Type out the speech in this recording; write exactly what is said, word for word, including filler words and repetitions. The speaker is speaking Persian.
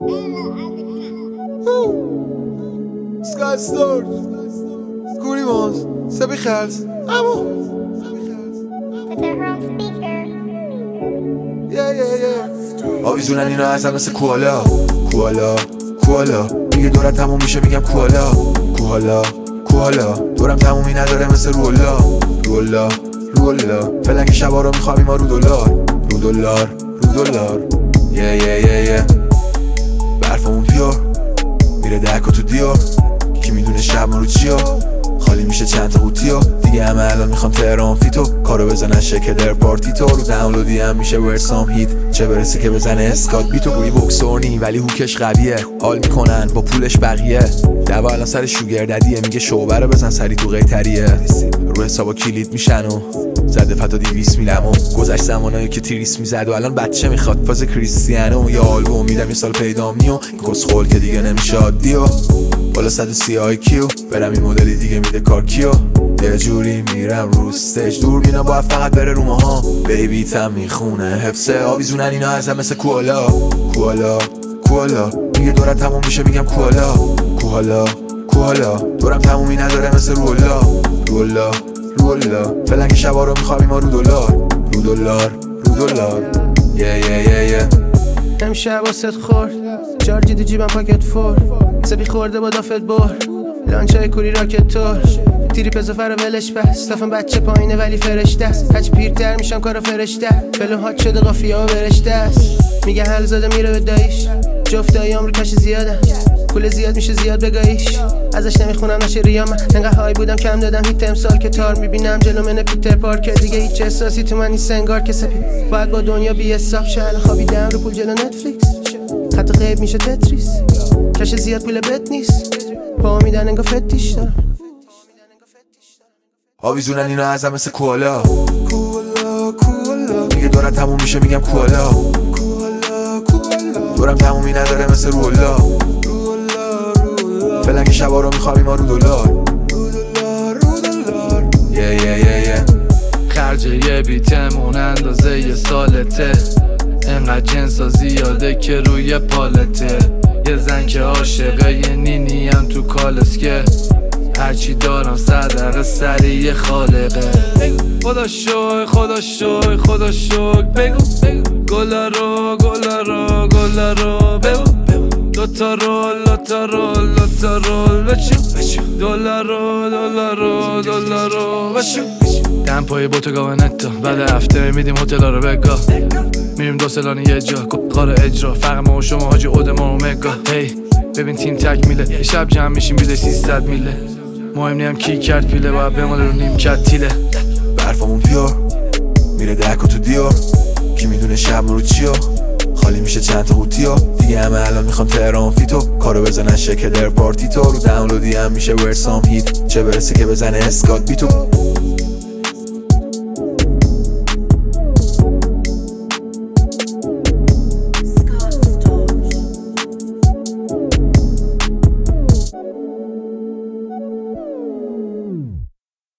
Sky Storch Koeri Mons Sebi Gels Amo Yeah yeah yeah آویزونن اینا ازم مثل کوالا کوالا کوالا میگه دورت تموم میشه میگم کوالا کوالا کوالا دورم تمومی نداره مثل رولا رولا رولا فعلا که شبا رو میخوابیم ما رو دلار رو دلار رو دلار یه یه یه یه برفمون پیور میره دکا تو دیار کی میدونه شب ما رو چیا خالی میشه چند تا قوطیو دیگه همه الان میخوام تهران فیتو کارو بزنن شکل در پارتی تو رو دانلودی هم میشه ورسام هیت چه برسه که بزنه اسکات بیتو گویی بوکسورنی ولی هوکش قویه حال میکنن با پولش بقیه دوا الان سر شوگر ددیه میگه شعبه رو بزن سری تو قیتریه رو حسابا کلید میشن و زده فتا دیویس میلم و گذشت زمانایی که تیریس میزد و الان بچه میخواد فاز کریستیانو یا آلبوم میدم یه سال پیدا میو کسخول که دیگه نمیشه عادیو بالا صد و سی آی کیو برم این مدلی دیگه میده کار کیو یه جوری میرم رو استیج دور بینا باید فقط بره رو ماها بیبی تم میخونه حفظه آویزونن اینا ازم مثل کوالا کوالا کوالا میگه دورت تموم میشه میگم کوالا کوالا کوالا دورم تمومی نداره مثل رولا رولا رولا فعلا که شبا رو میخوابیم ما رو دلار رو دلار رو دلار یه یه یه یه امشب واسه خورد جارجی تو جیبم پاکت فور سبی خورده با دافت بر لانچای کوری راکت تور تیری پزوفر و ولش بس تافم بچه پایینه ولی فرشته است هرچی پیرتر میشم کارو فرشته فلو هات شده قافیه ها برشته است میگه حل زاده میره به دایش جفت دایی آمریکاش زیاده پول زیاد میشه زیاد بگاهیش ازش نمیخونم نشه ریام انقدر های بودم کم دادم هیت امسال که تار میبینم جلو من پیتر پارکر دیگه هیچ احساسی تو من نیست انگار که سپی باید با دنیا بی حساب شه خوابیدم رو پول جلو نتفلیکس حتی غیب میشه تتریس کش زیاد پول بد نیست پا میدن انگار فتیش دارم آویزونن اینا ازم مثل کوالا کوالا کوالا میگه دورت تموم میشه میگم کوالا کوالا کوالا دورم تمومی نداره مثل رولا رولا رولا فعلا که شبا رو میخوابیم ما رو دلار رو دلار رو دلار یه یه یه یه خرج یه بیتمون اندازه یه سالته انقدر جنسا زیاده که روی پالته یه زن که عاشقه یه نینی هم تو کالسکه هرچی دارم صدقه سریع خالقه خدا شوی خدا شوی خدا شوی بگو گلا رو گلا رو گلا رو بگو دوتا رول دوتا رول دوتا رول بچو دلار رو دلار رو دلار رو بچو دم پای بوتو گاونتو بعد هفته میدیم هتل رو بگاه میریم دو سلانی یه جا قار اجرا فرق ما و شما حاجی اودمان اومگا هی ببین تیم تک میله یه شب جمع میشیم بیده سیصد میله مهم نیم کی کرد پیله باید بماله رو نیم کت تیله برفمون پیور میره دکا تو دیار کی میدونه شب ما رو چیا خالی میشه چند تا قوطیو دیگه همه الان میخوام تهران فیتو کارو بزنن شکل در پارتی تو رو دانلودی هم میشه ورسام هیت چه برسه که بزنه اسکات بیتو